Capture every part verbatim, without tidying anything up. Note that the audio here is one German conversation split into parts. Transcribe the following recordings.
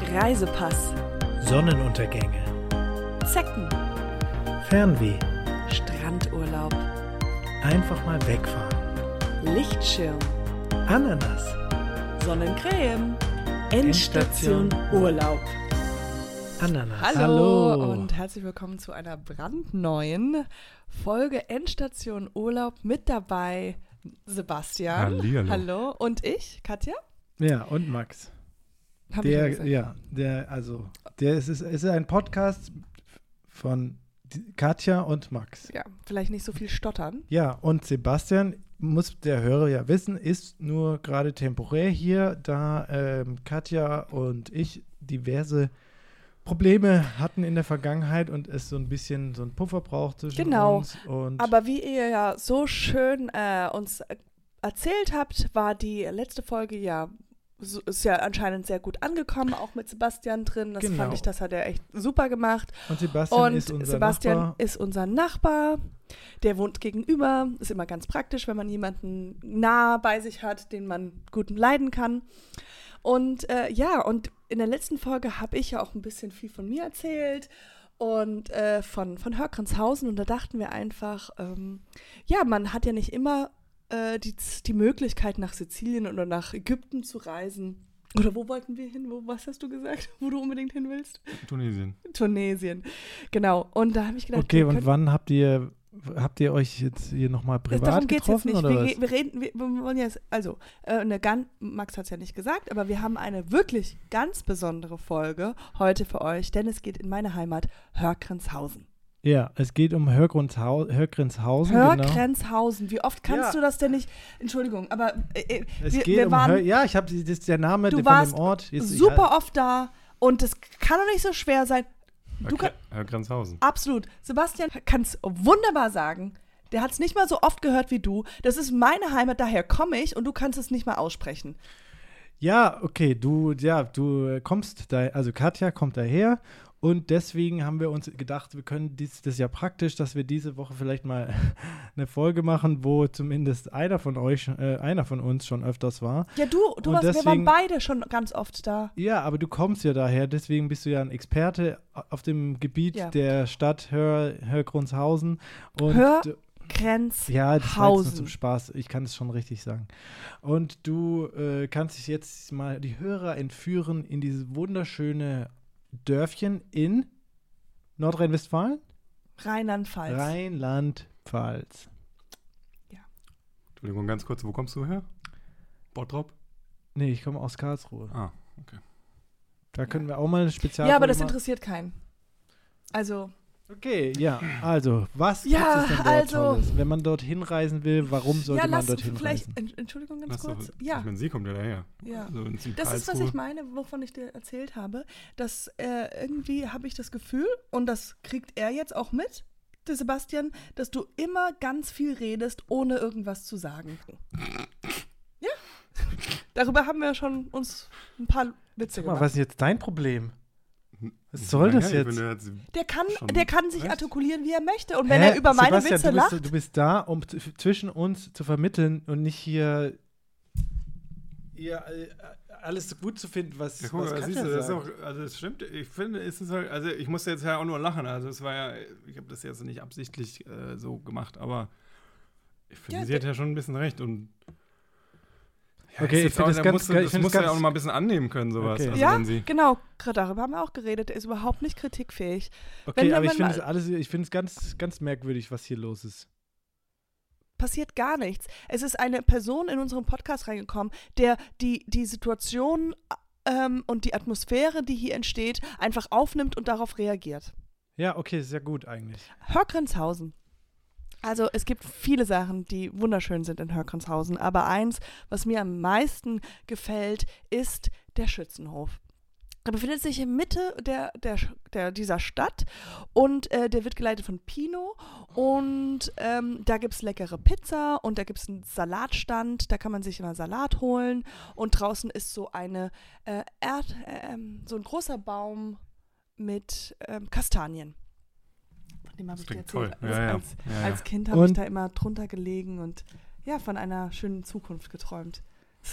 Reisepass, Sonnenuntergänge, Zecken, Fernweh, Strandurlaub, einfach mal wegfahren, Lichtschirm, Ananas, Sonnencreme, Endstation Urlaub. Ananas. Hallo, Hallo und herzlich willkommen zu einer brandneuen Folge Endstation Urlaub. Mit dabei Sebastian. Hallihallo. Hallo. Und ich, Katja. Ja, und Max. Hab ich ja Der, gesagt. ja, der, also, der ist, ist, ist ein Podcast von Katja und Max. Ja, vielleicht nicht so viel stottern. Ja, und Sebastian, muss der Hörer ja wissen, ist nur gerade temporär hier, da ähm, Katja und ich diverse Probleme hatten in der Vergangenheit und es so ein bisschen so ein Puffer braucht zwischen Genau. uns. Und Aber wie ihr ja so schön äh, uns erzählt habt, war die letzte Folge ja, so, ist ja anscheinend sehr gut angekommen, auch mit Sebastian drin. Das Genau. fand ich, das hat er echt super gemacht. Und Sebastian Und ist unser Sebastian Nachbar. ist unser Nachbar. Der wohnt gegenüber. Ist immer ganz praktisch, wenn man jemanden nah bei sich hat, den man gut leiden kann. Und äh, ja, und in der letzten Folge habe ich ja auch ein bisschen viel von mir erzählt und äh, von, von Hörgrenzhausen. Und da dachten wir einfach, ähm, ja, man hat ja nicht immer äh, die, die Möglichkeit, nach Sizilien oder nach Ägypten zu reisen. Oder wo wollten wir hin? Wo, was hast du gesagt, wo du unbedingt hin willst? Tunesien. Tunesien, genau. Und da habe ich gedacht, Okay, wir und können- wann habt ihr, habt ihr euch jetzt hier nochmal privat darum geht es jetzt getroffen? nicht. Oder Wir, was? ge- wir reden, wir, wir wollen jetzt, also, äh, eine ganz, Max hat es ja nicht gesagt, aber wir haben eine wirklich ganz besondere Folge heute für euch, denn es geht in meine Heimat Hörgrenzhausen. Ja, es geht um Hörgrenzhau- Hörgrenzhausen. Genau. Hörgrenzhausen, wie oft kannst Ja. du das denn nicht? Entschuldigung, aber äh, äh, Es wir, geht wir um waren Hör ja, ich habe das ist der Name Du von warst dem Ort. Jetzt, super oft da und es kann doch nicht so schwer sein. Du Okay. kann, Herr Grenzhausen. absolut. Sebastian kann es wunderbar sagen. Der hat es nicht mal so oft gehört wie du. Das ist meine Heimat, daher komme ich und du kannst es nicht mal aussprechen. Ja, okay, du, ja, du kommst da, also Katja kommt daher und deswegen haben wir uns gedacht, wir können dies, das ist ja praktisch, dass wir diese Woche vielleicht mal eine Folge machen, wo zumindest einer von euch, äh, einer von uns schon öfters war. Ja, du, du Und warst, wir deswegen- waren beide schon ganz oft da. Ja, aber du kommst ja daher, deswegen bist du ja ein Experte auf dem Gebiet Ja. der Stadt Hör, Hörgrenzhausen. Und Hör- du- Grenzhausen. Ja, das war jetzt nur zum Spaß. Ich kann es schon richtig sagen. Und du äh, kannst dich jetzt mal die Hörer entführen in dieses wunderschöne Dörfchen in Nordrhein-Westfalen? Rheinland-Pfalz. Rheinland-Pfalz. Entschuldigung, ganz kurz, wo kommst du her? Bottrop? Nee, ich komme aus Karlsruhe. Ah, okay. Da können wir auch mal eine Spezial. Ja, aber das interessiert keinen. Also, Okay, ja, also, was Ja, gibt es denn dort also- Tolles? Wenn man dort hinreisen will, warum sollte ja, man lass dorthin vielleicht, reisen? Ent- Entschuldigung, ganz Lass doch- kurz. Ja, Ich meine, sie kommt ja daher. ja. Also in Das ist, was Karlsruhe. ich meine, wovon ich dir erzählt habe, dass äh, irgendwie habe ich das Gefühl, und das kriegt er jetzt auch mit, der Sebastian, dass du immer ganz viel redest, ohne irgendwas zu sagen. Ja, darüber haben wir schon uns ein paar Witze Sag mal, gemacht. was ist jetzt dein Problem? Was Ich soll meine, das ja, ich jetzt? finde, jetzt- Der kann, Schon der kann sich recht. artikulieren, wie er möchte. Und wenn Hä? er über meine Sebastian, Witze du lacht, bist, du bist da, um t- zwischen uns zu vermitteln und nicht hier, hier äh, alles gut zu finden, was, Ja, guck was mal, Katja siehst du, das ist sagt. auch, also es stimmt, ich finde, es ist halt, also ich musste jetzt ja auch nur lachen, also es war ja, ich habe das jetzt nicht absichtlich äh, so gemacht, aber ich finde, Ja, sie hat ja schon ein bisschen recht und ja, Okay, ist ich jetzt finde auch- es da ganz musst du- geil, ich das finde musst es du ja auch ganz- noch mal ein bisschen annehmen können, sowas. Okay. Also ja, wenn sie, genau, gerade darüber haben wir auch geredet. Der ist überhaupt nicht kritikfähig. Okay, wenn aber ich man finde mal- es alles, ich finde es ganz, ganz merkwürdig, was hier los ist. Passiert gar nichts. Es ist eine Person in unserem Podcast reingekommen, der die, die Situation ähm, und die Atmosphäre, die hier entsteht, einfach aufnimmt und darauf reagiert. Ja, okay, ist ja gut eigentlich. Hörgrenzhausen. Also es gibt viele Sachen, die wunderschön sind in Hörgrenzhausen, aber eins, was mir am meisten gefällt, ist der Schützenhof. Er befindet sich in Mitte der, der, der, dieser Stadt und äh, der wird geleitet von Pino und ähm, da gibt es leckere Pizza und da gibt es einen Salatstand, da kann man sich immer Salat holen und draußen ist so eine äh, Erd, ähm, so ein großer Baum mit ähm, Kastanien. Von dem habe Das ich dir klingt erzählt. toll. Als, Ja, ja. als, Ja, ja. als Kind habe ich Und- da immer drunter gelegen und ja, von einer schönen Zukunft geträumt.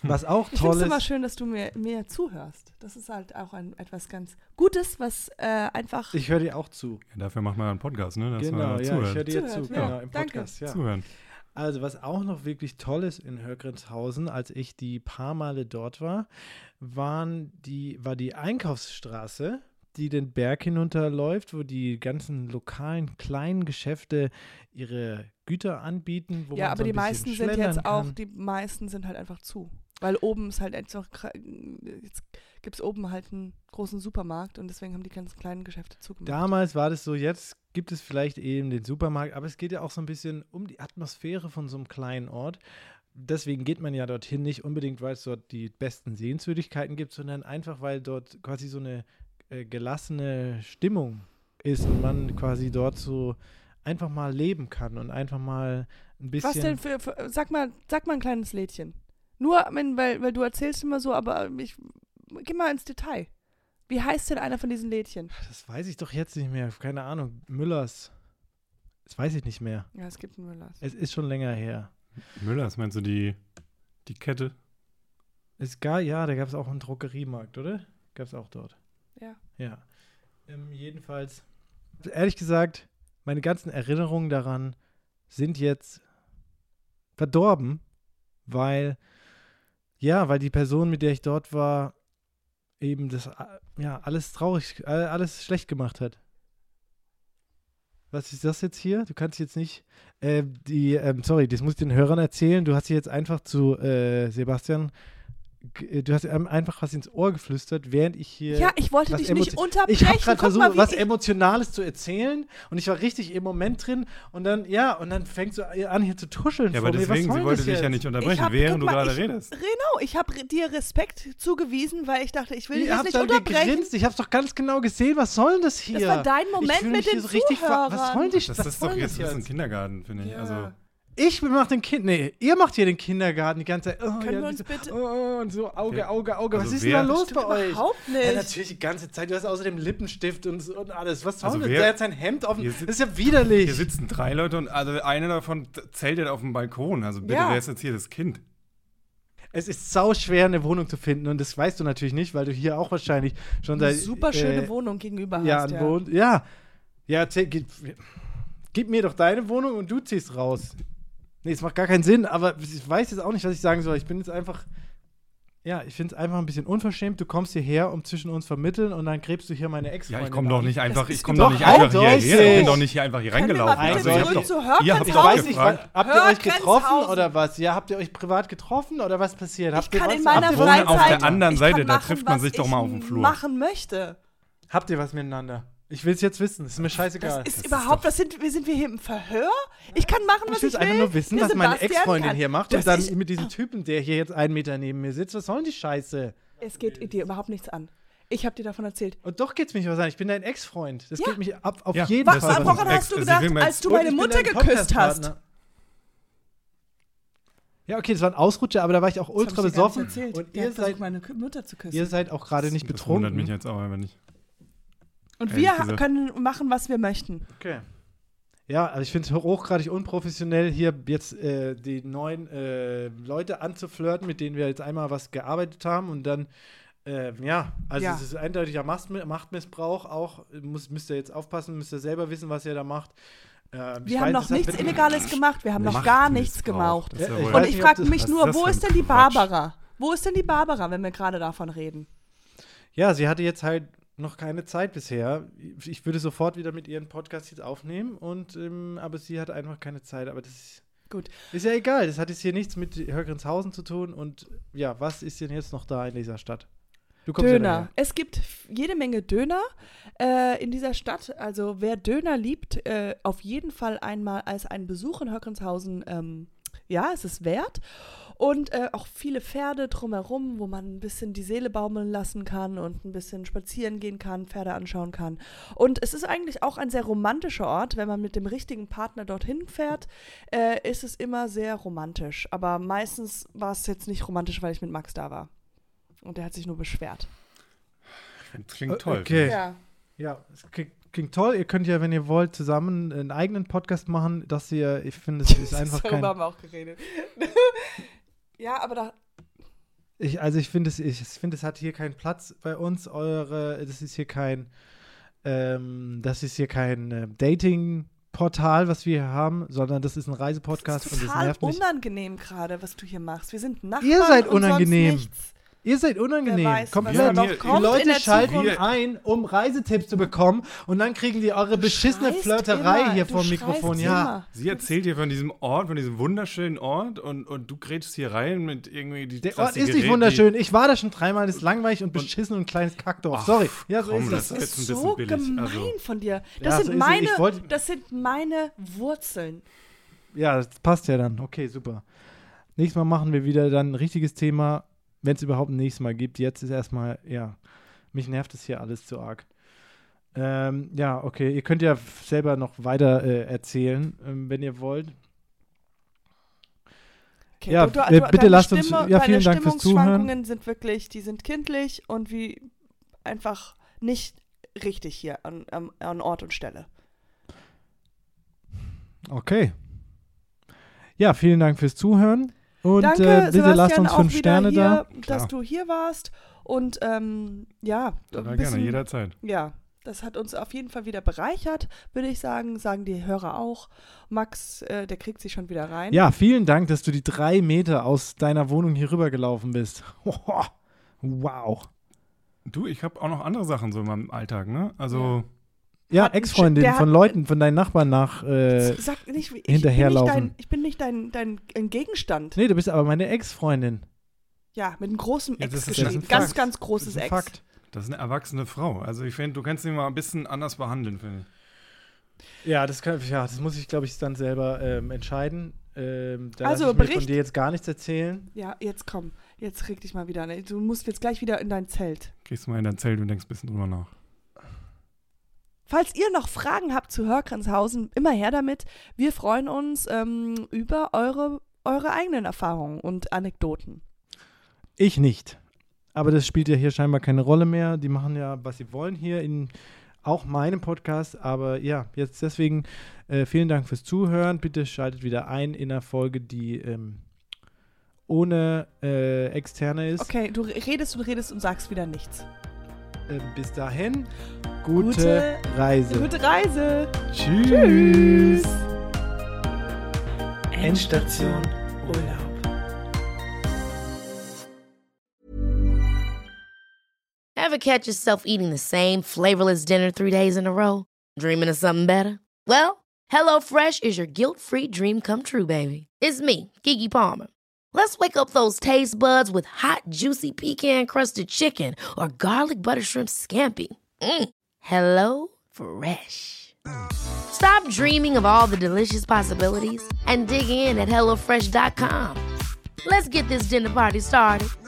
Was auch Ich finde toll es immer ist, schön, dass du mir, mir zuhörst. Das ist halt auch ein, etwas ganz Gutes, was äh, einfach ich höre dir auch zu. Ja, dafür macht man einen Podcast, ne? Dass Genau, man ja, ich zuhört. höre dir Zuhört, zu, ja. genau, im Danke. Podcast, ja. Zuhören. Also was auch noch wirklich toll ist in Hörgrenzhausen, als ich die paar Male dort war, waren die, war die Einkaufsstraße, die den Berg hinunterläuft, wo die ganzen lokalen kleinen Geschäfte ihre Güter anbieten. Wo ja, man aber so ein die bisschen meisten sind schlendern jetzt auch, kann. die meisten sind halt einfach zu. Weil oben ist halt einfach, jetzt gibt es oben halt einen großen Supermarkt und deswegen haben die ganzen kleinen Geschäfte zugemacht. Damals war das so, jetzt gibt es vielleicht eben den Supermarkt, aber es geht ja auch so ein bisschen um die Atmosphäre von so einem kleinen Ort. Deswegen geht man ja dorthin nicht unbedingt, weil es dort die besten Sehenswürdigkeiten gibt, sondern einfach, weil dort quasi so eine äh, gelassene Stimmung ist und man quasi dort so einfach mal leben kann und einfach mal ein bisschen. Was denn für, für sag mal, sag mal ein kleines Lädchen. Nur, wenn, weil, weil du erzählst immer so, aber ich, geh mal ins Detail. Wie heißt denn einer von diesen Lädchen? Das weiß ich doch jetzt nicht mehr. Keine Ahnung. Müllers. Das weiß ich nicht mehr. Ja, es gibt einen Müllers. Es ist schon länger her. Müllers, meinst du die, die Kette? Es gab, ja, da gab es auch einen Drogeriemarkt, oder? Gab es auch dort. Ja. Ja. Ähm, jedenfalls, ehrlich gesagt, meine ganzen Erinnerungen daran sind jetzt verdorben, weil, ja, weil die Person, mit der ich dort war, eben das, ja, alles traurig, alles schlecht gemacht hat. Was ist das jetzt hier? Du kannst jetzt nicht, äh, die, ähm, sorry, das muss ich den Hörern erzählen. Du hast hier jetzt einfach zu äh, Sebastian, g- du hast ihm einfach was ins Ohr geflüstert, während ich hier. Ja, ich wollte was dich nicht emotio- unterbrechen. Ich habe gerade Guck mal, versucht, wie was ich- Emotionales zu erzählen und ich war richtig im Moment drin und dann, ja, und dann fängst du an hier zu tuscheln Ja, vor aber mir. deswegen, was soll sie wollte das dich ja jetzt? nicht Ich unterbrechen, hab- während guck du mal, gerade ich- redest. Genau, ich habe dir Respekt zugewiesen, weil ich dachte, ich will dich Ihr jetzt habt nicht dann unterbrechen. gegrinst, ich hab's doch ganz genau gesehen, was soll denn das hier? Das war dein Ich Moment fühl mit mich hier den so richtig ver- Was soll Zuhörern. die Das was ist soll doch jetzt das das ist ein Kindergarten, finde ich. Ja. Also, Ich mach den Kind, nee, ihr macht hier den Kindergarten die ganze Zeit. Oh, Können ja, wir uns so, bitte- Oh, und so Auge, Wer- Auge, Auge. also Was ist wer- denn da los Stimmt bei euch? überhaupt nicht. Ja, natürlich die ganze Zeit. Du hast außerdem Lippenstift und, so und alles. Was soll Also das? wer- Der hat sein Hemd offen. Hier Das sitzt- ist ja widerlich. hier sitzen drei Leute und also eine davon zeltet auf dem Balkon. Also bitte, Ja. wer ist jetzt hier das Kind? Es ist sau schwer, eine Wohnung zu finden und das weißt du natürlich nicht, weil du hier auch wahrscheinlich schon Eine seit super schöne äh, Wohnung gegenüber ja, hast. Ja. wohnt. Ja, ja, erzähl, gib, gib mir doch deine Wohnung und du ziehst raus. Nee, es macht gar keinen Sinn, aber ich weiß jetzt auch nicht, was ich sagen soll. Ich bin jetzt einfach, ja, ich finde es einfach ein bisschen unverschämt. Du kommst hierher, um zwischen uns vermitteln und dann gräbst du hier meine Ja, Ex-Freundin ich komme doch an. nicht einfach, Das ich ist komme doch nicht doch einfach hierher. eindeutig. Ich bin doch nicht hier einfach hier Können wir reingelaufen. mal bitte Also, ihr zurück habt zu doch, Hörgrenzhausen? ihr habt Ich doch weiß nicht, gefragt. wa- habt ihr euch Hörgrenzhausen. getroffen oder was? Ja, habt ihr euch privat getroffen oder was passiert? Habt ihr kann was, in meiner habt ihr, wohnen Freizeit auf der anderen ich Seite, kann da machen, trifft man was sich doch ich mal auf dem Flur. machen möchte. habt ihr was miteinander? Ich will es jetzt wissen, das ist mir scheißegal. Das ist ist überhaupt, doch- was sind, wir sind wir hier im Verhör? Ich kann machen, was Ich will ich es will. einfach nur wissen, Der was meine Sebastian Ex-Freundin kann- hier macht Das und dann ist- mit diesem Typen, der hier jetzt einen Meter neben mir sitzt. Was soll denn die Scheiße? Es geht dir überhaupt nichts an. Ich habe dir davon erzählt. Und doch geht's mich was an. Ich bin dein Ex-Freund. Das Ja. geht mich ab, auf Ja, jeden das Fall. ist Was, was woran Ex- hast du Sie gedacht, will mir jetzt- als du Und meine ich bin Mutter dein geküsst hast? Podcast-Partner. Ja, okay, das war ein Ausrutscher, aber da war ich auch ultra besoffen. Und ihr seid, meine Mutter zu küssen. ihr seid auch gerade nicht Das wundert mich betrunken. jetzt auch einfach nicht. Und ehrlich wir gesagt. können machen, was wir möchten. Okay. Ja, also ich finde es hochgradig unprofessionell, hier jetzt äh, die neuen äh, Leute anzuflirten, mit denen wir jetzt einmal was gearbeitet haben und dann, äh, ja, also Ja. es ist eindeutiger Machtmi- Machtmissbrauch auch. Muss, müsst ihr jetzt aufpassen, müsst ihr selber wissen, was ihr da macht. Äh, ich Wir haben weiß, noch das hat nichts mit- Illegales gemacht. Wir haben noch Machtmissbrauch. gar nichts gemacht. Das ist ja Ja, ich wohl- weiß Und ich nicht, ob frage das- mich was nur, ist das wo für ist ein denn die Quatsch? Barbara? Wo ist denn die Barbara, wenn wir gerade davon reden? Ja, sie hatte jetzt halt noch keine Zeit bisher. Ich würde sofort wieder mit ihren Podcast jetzt aufnehmen, und ähm, aber sie hat einfach keine Zeit. Aber das ist, Gut. ist ja egal. Das hat jetzt hier nichts mit Hörgrenzhausen zu tun. Und ja, was ist denn jetzt noch da in dieser Stadt? Du kommst ja Döner. daher. Es gibt f- jede Menge Döner äh, in dieser Stadt. Also wer Döner liebt, äh, auf jeden Fall einmal als einen Besuch in Höckenshausen, ähm, ja, es ist wert. Und äh, auch viele Pferde drumherum, wo man ein bisschen die Seele baumeln lassen kann und ein bisschen spazieren gehen kann, Pferde anschauen kann. Und es ist eigentlich auch ein sehr romantischer Ort. Wenn man mit dem richtigen Partner dorthin fährt, äh, ist es immer sehr romantisch. Aber meistens war es jetzt nicht romantisch, weil ich mit Max da war. Und der hat sich nur beschwert. Das klingt toll. Okay. Ja. Ja, es klingt, klingt toll. Ihr könnt ja, wenn ihr wollt, zusammen einen eigenen Podcast machen. Dass ihr, ich finde, es ist einfach Darüber kein. haben wir auch geredet. Ja, aber da. Ich, also ich finde, es, ich finde, es hat hier keinen Platz bei uns. Eure, das ist hier kein, ähm, das ist hier kein äh, Dating-Portal, was wir hier haben, sondern das ist ein Reisepodcast Das ist und das total nervt mich. unangenehm gerade, was du hier machst. Wir sind Nachbarn Ihr seid und unangenehm. sonst nichts. Ihr seid unangenehm. Wer weiß, Komplett. was da Ja, noch die kommt in Leute der schalten Zukunft. ein, um Reisetipps zu bekommen und dann kriegen die eure Du beschissene schreist Flirterei immer, hier du vor dem Mikrofon. schreist Ja. immer. Sie erzählt dir von diesem Ort, von diesem wunderschönen Ort und, und du grätschst hier rein mit irgendwie die Der das Ort ist Gerät, nicht wunderschön. Ich war da schon dreimal, das ist langweilig und beschissen und ein kleines Kackdorf. Ach, Sorry. Ja, so komm, ist das es. Das ist ist jetzt ein so bisschen billig, gemein also. von dir. Das, Ja, so sind ist es. meine, Ich wollte- das sind meine Wurzeln. Ja, das passt ja dann. Okay, super. Nächstes Mal machen wir wieder dann ein richtiges Thema, wenn es überhaupt ein nächstes Mal gibt. Jetzt ist erstmal, ja, mich nervt es hier alles zu arg. Ähm, ja, okay, ihr könnt ja f- selber noch weiter äh, erzählen, ähm, wenn ihr wollt. Okay, Ja, du, du, äh, du, bitte deine lasst uns- Stimme, ja, vielen deine Dank fürs Stimmungsschwankungen sind wirklich, die sind kindlich und wie einfach nicht richtig hier an, an, an Ort und Stelle. Okay. Ja, vielen Dank fürs Zuhören. Und Danke, äh, bitte Sebastian, lasst uns auch fünf wieder Sterne hier, da. dass Klar. du hier warst. Und ähm, ja, Ja, ein gerne, bisschen- jederzeit. Ja, das hat uns auf jeden Fall wieder bereichert, würde ich sagen. Sagen die Hörer auch. Max, äh, der kriegt sich schon wieder rein. Ja, vielen Dank, dass du die drei Meter aus deiner Wohnung hier rüber gelaufen bist. Wow. Du, ich habe auch noch andere Sachen so in meinem Alltag, ne? Also, Ja, Hat einen Ex-Freundin Sch- der von hat- Leuten, von deinen Nachbarn nach. Äh, Sag nicht, ich hinterherlaufen. Bin nicht dein, ich bin nicht dein, dein, dein Gegenstand. nee, du bist aber meine Ex-Freundin. Ja, mit einem großen Ja, Ex das ist- geschrieben. das ist ein Ganz, Fakt. ganz Das großes ist ein Ex. Fakt. das ist eine erwachsene Frau. Also, ich finde, du kannst sie mal ein bisschen anders behandeln, finde ich. Ja, das, kann, ja, das muss ich, glaube ich, dann selber ähm, entscheiden. Ähm, da Also, lasse ich mir von Bericht- dir jetzt gar nichts erzählen. Ja, jetzt komm. Jetzt reg dich mal wieder an. Du musst jetzt gleich wieder in dein Zelt. Gehst du mal in dein Zelt und denkst ein bisschen drüber nach. Falls ihr noch Fragen habt zu Hörkranshausen, immer her damit. Wir freuen uns ähm, über eure, eure eigenen Erfahrungen und Anekdoten. Ich nicht. Aber das spielt ja hier scheinbar keine Rolle mehr. Die machen ja, was sie wollen hier in auch meinem Podcast. Aber ja, jetzt deswegen äh, vielen Dank fürs Zuhören. Bitte schaltet wieder ein in einer Folge, die ähm, ohne äh, Externe ist. Okay, du redest und redest und sagst wieder nichts. Ähm, bis dahin, gute, Gute- Reise. Gute Reise. Tschüss. Endstation Urlaub. Ever catch yourself eating the same flavorless dinner three days in a row? Dreaming of something better? Well, HelloFresh is your guilt-free dream come true, baby. It's me, Keke Palmer. Let's wake up those taste buds with hot, juicy pecan-crusted chicken or garlic butter shrimp scampi. Mm. Hello Fresh. Stop dreaming of all the delicious possibilities and dig in at hello fresh dot com. Let's get this dinner party started.